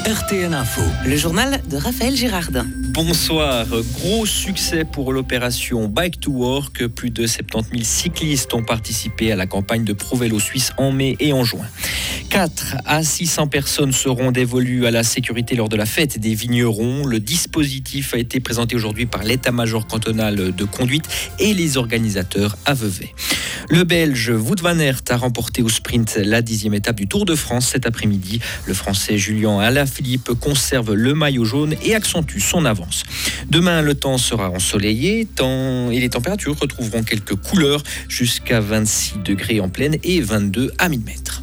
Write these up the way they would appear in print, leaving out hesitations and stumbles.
RTN Info. Le journal de Raphaël Girardin. Bonsoir. Gros succès pour l'opération Bike to Work. Plus de 70 000 cyclistes ont participé à la campagne de ProVélo Suisse en mai et en juin. 4 à 600 personnes seront dévolues à la sécurité lors de la fête des vignerons. Le dispositif a été présenté aujourd'hui par l'état-major cantonal de conduite et les organisateurs à Vevey. Le Belge Wout van Aert a remporté au sprint la 10e étape du Tour de France cet après-midi. Le Français Julian Alaphilippe conserve le maillot jaune et accentue son avance. Demain, le temps sera ensoleillé et les températures retrouveront quelques couleurs jusqu'à 26 degrés en plaine et 22 à 1000 mètres.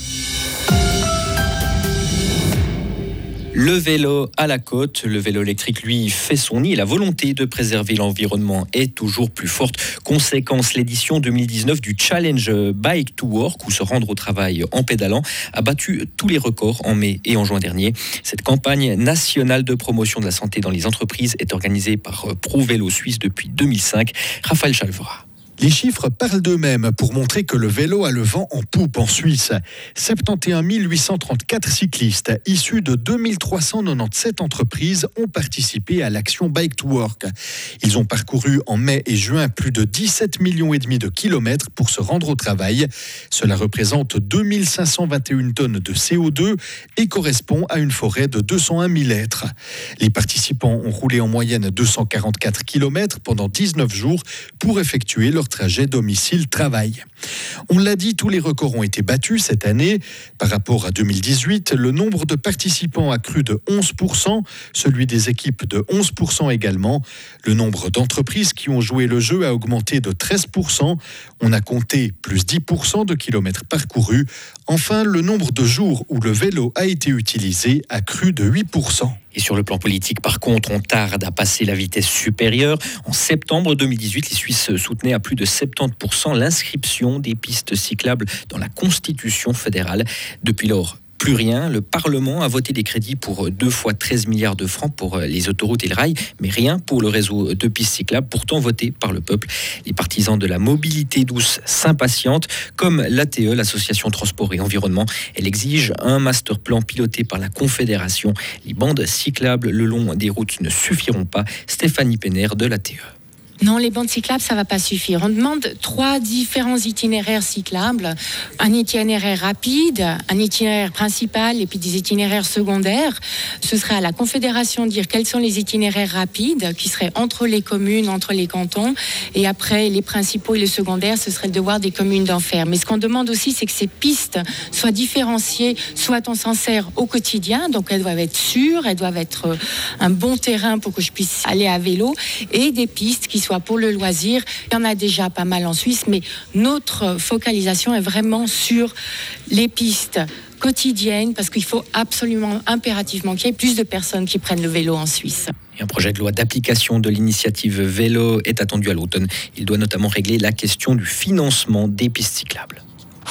Le vélo à la côte, le vélo électrique lui fait son nid et la volonté de préserver l'environnement est toujours plus forte. Conséquence, l'édition 2019 du Challenge Bike to Work, ou se rendre au travail en pédalant, a battu tous les records en mai et en juin dernier. Cette campagne nationale de promotion de la santé dans les entreprises est organisée par ProVélo Suisse depuis 2005. Raphaël Chalvera. Les chiffres parlent d'eux-mêmes pour montrer que le vélo a le vent en poupe en Suisse. 71 834 cyclistes issus de 2397 entreprises ont participé à l'action Bike to Work. Ils ont parcouru en mai et juin plus de 17,5 millions de kilomètres pour se rendre au travail. Cela représente 2521 tonnes de CO2 et correspond à une forêt de 201 000 hectares. Les participants ont roulé en moyenne 244 kilomètres pendant 19 jours pour effectuer leur trajet domicile-travail. On l'a dit, tous les records ont été battus cette année. Par rapport à 2018, le nombre de participants a crû de 11%, celui des équipes de 11% également. Le nombre d'entreprises qui ont joué le jeu a augmenté de 13%. On a compté plus 10% de kilomètres parcourus. Enfin, le nombre de jours où le vélo a été utilisé a crû de 8%. Et sur le plan politique, par contre, on tarde à passer la vitesse supérieure. En septembre 2018, les Suisses soutenaient à plus de 70% l'inscription des pistes cyclables dans la Constitution fédérale. Depuis lors, plus rien. Le Parlement a voté des crédits pour 2 fois 13 milliards de francs pour les autoroutes et le rail, mais rien pour le réseau de pistes cyclables, pourtant voté par le peuple. Les partisans de la mobilité douce s'impatientent, comme l'ATE, l'Association Transport et Environnement. Elle exige un master plan piloté par la Confédération. Les bandes cyclables le long des routes ne suffiront pas. Stéphanie Penner de l'ATE. Non, les bandes cyclables, ça ne va pas suffire. On demande 3 différents itinéraires cyclables. Un itinéraire rapide, un itinéraire principal et puis des itinéraires secondaires. Ce serait à la Confédération de dire quels sont les itinéraires rapides qui seraient entre les communes, entre les cantons. Et après, les principaux et les secondaires, ce serait le devoir des communes d'en faire. Mais ce qu'on demande aussi, c'est que ces pistes soient différenciées, soit on s'en sert au quotidien, donc elles doivent être sûres, elles doivent être un bon terrain pour que je puisse aller à vélo, et des pistes qui soient pour le loisir. Il y en a déjà pas mal en Suisse, mais notre focalisation est vraiment sur les pistes quotidiennes, parce qu'il faut absolument, impérativement qu'il y ait plus de personnes qui prennent le vélo en Suisse. Et un projet de loi d'application de l'initiative vélo est attendu à l'automne. Il doit notamment régler la question du financement des pistes cyclables.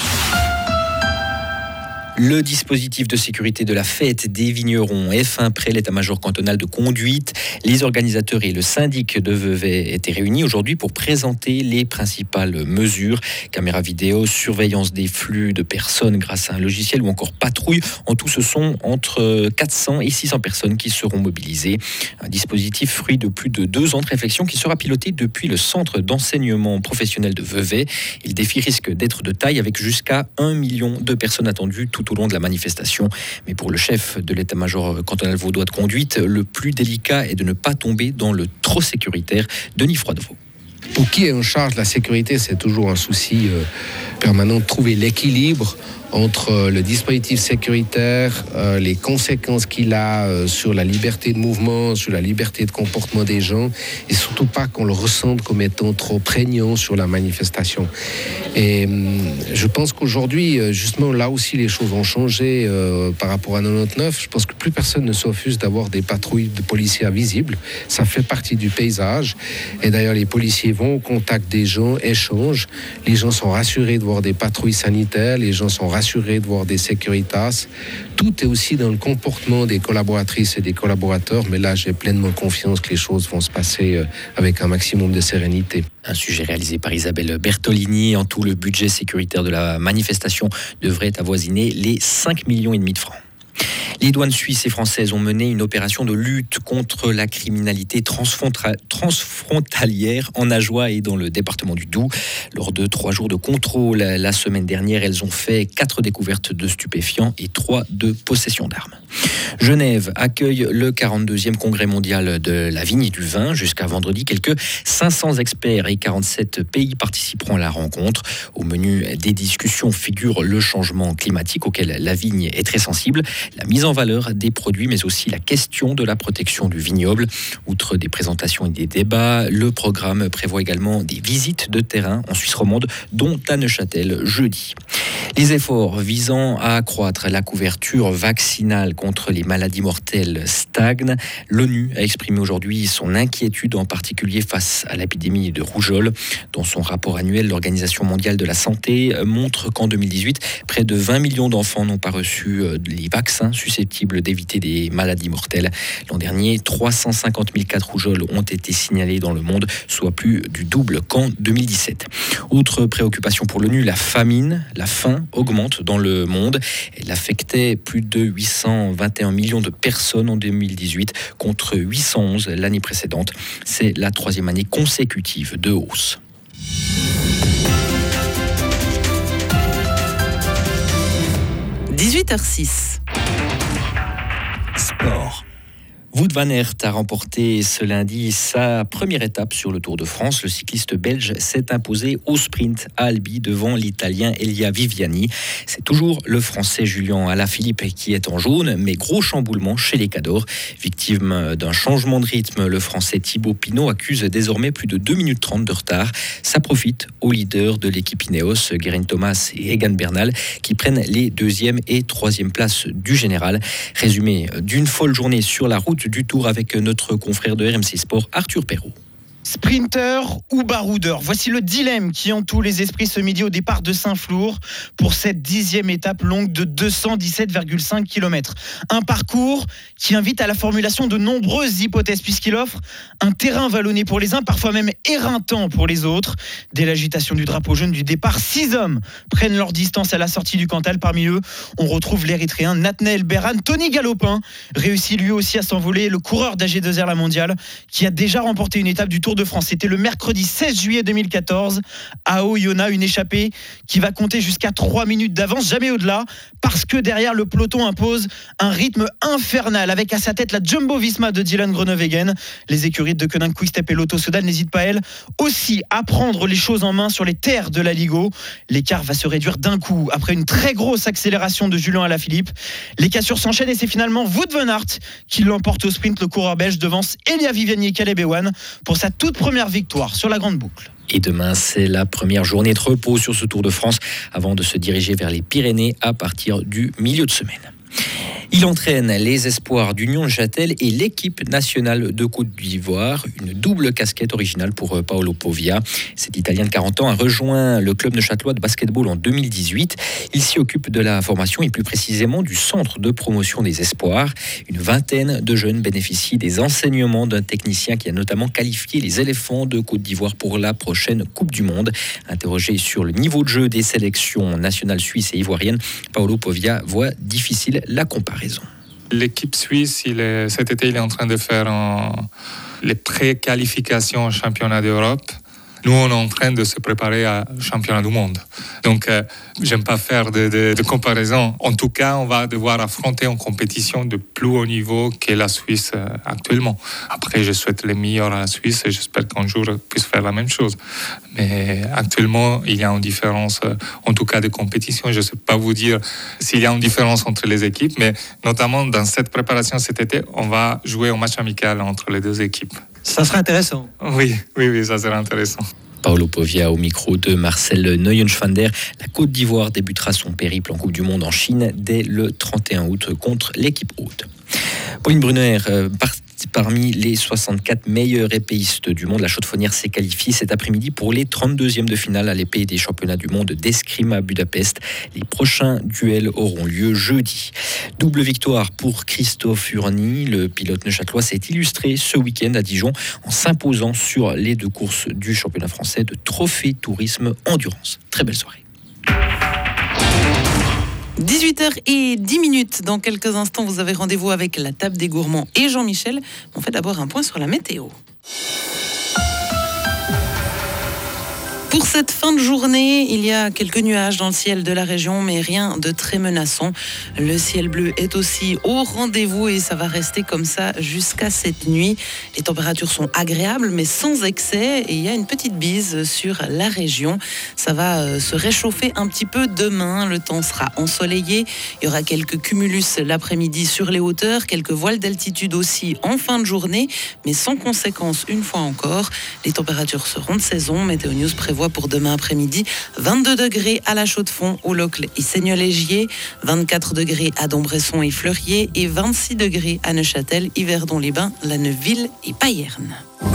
Le dispositif de sécurité de la fête des vignerons est fin prêt. L'état-major cantonal de conduite, les organisateurs et le syndic de Vevey étaient réunis aujourd'hui pour présenter les principales mesures. Caméra vidéo, surveillance des flux de personnes grâce à un logiciel ou encore patrouille. En tout, ce sont entre 400 et 600 personnes qui seront mobilisées. Un dispositif fruit de plus de 2 ans de réflexion qui sera piloté depuis le centre d'enseignement professionnel de Vevey. Le défi risque d'être de taille avec jusqu'à 1 million de personnes attendues tout au long de la manifestation. Mais pour le chef de l'état-major cantonal vaudois de conduite, le plus délicat est de ne pas tomber dans le trop sécuritaire. Denis Froidevaux. Pour qui est en charge de la sécurité, c'est toujours un souci permanent de trouver l'équilibre entre le dispositif sécuritaire, les conséquences qu'il a sur la liberté de mouvement, sur la liberté de comportement des gens, et surtout pas qu'on le ressente comme étant trop prégnant sur la manifestation. Et je pense qu'aujourd'hui, justement, là aussi, les choses ont changé par rapport à 99. Je pense que plus personne ne s'offuse d'avoir des patrouilles de policiers visibles. Ça fait partie du paysage. Et d'ailleurs, les policiers vont au contact des gens, échangent. Les gens sont rassurés de voir des patrouilles sanitaires. Les gens sont rassurés de voir des Securitas. Tout est aussi dans le comportement des collaboratrices et des collaborateurs. Mais là, j'ai pleinement confiance que les choses vont se passer avec un maximum de sérénité. Un sujet réalisé par Isabelle Bertolini. En tout, le budget sécuritaire de la manifestation devrait avoisiner les 5,5 millions de francs. Les douanes suisses et françaises ont mené une opération de lutte contre la criminalité transfrontalière en Ajoie et dans le département du Doubs. Lors de 3 jours de contrôle la semaine dernière, elles ont fait 4 découvertes de stupéfiants et 3 de possession d'armes. Genève accueille le 42e congrès mondial de la vigne et du vin. Jusqu'à vendredi, quelques 500 experts et 47 pays participeront à la rencontre. Au menu des discussions figure le changement climatique auquel la vigne est très sensible, la mise en valeur des produits, mais aussi la question de la protection du vignoble. Outre des présentations et des débats, le programme prévoit également des visites de terrain en Suisse romande, dont à Neuchâtel jeudi. Les efforts visant à accroître la couverture vaccinale contre les maladies mortelles stagnent. L'ONU a exprimé aujourd'hui son inquiétude, en particulier face à l'épidémie de rougeole. Dans son rapport annuel, l'Organisation mondiale de la santé montre qu'en 2018, près de 20 millions d'enfants n'ont pas reçu les vaccins susceptibles d'éviter des maladies mortelles. L'an dernier, 350 000 cas de rougeole ont été signalés dans le monde, soit plus du double qu'en 2017. Autre préoccupation pour l'ONU, la famine. La faim augmente dans le monde. Elle affectait plus de 821 millions de personnes en 2018 contre 811 l'année précédente. C'est la 3e année consécutive de hausse. – 18h06. Sport. Wout van Aert a remporté ce lundi sa première étape sur le Tour de France. Le cycliste belge s'est imposé au sprint à Albi devant l'Italien Elia Viviani. C'est toujours le Français Julian Alaphilippe qui est en jaune, mais gros chamboulement chez les Cadors. Victime d'un changement de rythme, le Français Thibaut Pinot accuse désormais plus de 2 minutes 30 de retard. Ça profite aux leaders de l'équipe Ineos, Geraint Thomas et Egan Bernal, qui prennent les 2e et 3e places du général. Résumé d'une folle journée sur la route du Tour avec notre confrère de RMC Sport, Arthur Perrault. Sprinter ou baroudeur, voici le dilemme qui entoure les esprits ce midi au départ de Saint-Flour pour cette 10e étape longue de 217,5 km. Un parcours qui invite à la formulation de nombreuses hypothèses puisqu'il offre un terrain vallonné pour les uns, parfois même éreintant pour les autres. Dès l'agitation du drapeau jaune du départ, 6 hommes prennent leur distance à la sortie du Cantal. Parmi eux, on retrouve l'Érythréen Nathanaël Berhan. Tony Galopin réussit lui aussi à s'envoler, le coureur d'AG2R La Mondiale qui a déjà remporté une étape du Tour de France. C'était le mercredi 16 juillet 2014 à Oyonnax, une échappée qui va compter jusqu'à 3 minutes d'avance, jamais au-delà, parce que derrière le peloton impose un rythme infernal avec à sa tête la Jumbo-Visma de Dylan Groenewegen. Les écuries de Koenig Quick-Step et Lotto Soudal n'hésitent pas, elles aussi, à prendre les choses en main sur les terres de la Ligo. L'écart va se réduire d'un coup après une très grosse accélération de Julian Alaphilippe. Les cassures s'enchaînent et c'est finalement Wout van Aert qui l'emporte au sprint. Le coureur belge devance Elia Viviani et Caleb Ewan pour sa toute première victoire sur la grande boucle. Et demain, c'est la première journée de repos sur ce Tour de France avant de se diriger vers les Pyrénées à partir du milieu de semaine. Il entraîne les espoirs d'Union Neuchâtel et l'équipe nationale de Côte d'Ivoire. Une double casquette originale pour Paolo Povia. Cet Italien de 40 ans a rejoint le club neuchâtelois de basketball en 2018. Il s'y occupe de la formation et plus précisément du centre de promotion des espoirs. Une vingtaine de jeunes bénéficient des enseignements d'un technicien qui a notamment qualifié les éléphants de Côte d'Ivoire pour la prochaine Coupe du Monde. Interrogé sur le niveau de jeu des sélections nationales suisses et ivoiriennes, Paolo Povia voit difficile la comparaison. L'équipe suisse, cet été, il est en train de faire les pré-qualifications au championnat d'Europe. Nous, on est en train de se préparer au championnat du monde. Donc, j'aime pas faire de comparaison. En tout cas, on va devoir affronter une compétition de plus haut niveau que la Suisse actuellement. Après, je souhaite le meilleur à la Suisse et j'espère qu'un jour, on puisse faire la même chose. Mais actuellement, il y a une différence, en tout cas, de compétition. Je ne sais pas vous dire s'il y a une différence entre les équipes, mais notamment dans cette préparation cet été, on va jouer un match amical entre les deux équipes. Ça serait intéressant. Oui, ça serait intéressant. Paolo Povia au micro de Marcel Neuenschwander. La Côte d'Ivoire débutera son périple en Coupe du Monde en Chine dès le 31 août contre l'équipe hôte. Pauline Brunner, parmi les 64 meilleurs épéistes du monde, la chaudefonnière s'est qualifiée cet après-midi pour les 32e de finale à l'épée des championnats du monde d'escrime à Budapest. Les prochains duels auront lieu jeudi. Double victoire pour Christophe Urny. Le pilote neuchâtelois s'est illustré ce week-end à Dijon en s'imposant sur les 2 courses du championnat français de Trophée Tourisme Endurance. Très belle soirée. 18h10. Dans quelques instants, vous avez rendez-vous avec la table des gourmands et Jean-Michel. On fait d'abord un point sur la météo. Pour cette fin de journée, il y a quelques nuages dans le ciel de la région, mais rien de très menaçant. Le ciel bleu est aussi au rendez-vous et ça va rester comme ça jusqu'à cette nuit. Les températures sont agréables, mais sans excès. Et il y a une petite bise sur la région. Ça va se réchauffer un petit peu demain. Le temps sera ensoleillé. Il y aura quelques cumulus l'après-midi sur les hauteurs, quelques voiles d'altitude aussi en fin de journée, mais sans conséquence une fois encore. Les températures seront de saison. Météo News prévoit pour demain après-midi 22 degrés à la Chaux-de-Fonds, au Locle et Seigneur-Légier, 24 degrés à Dombresson et Fleurier et 26 degrés à Neuchâtel, Yverdon-les-Bains, La Neuville et Payerne.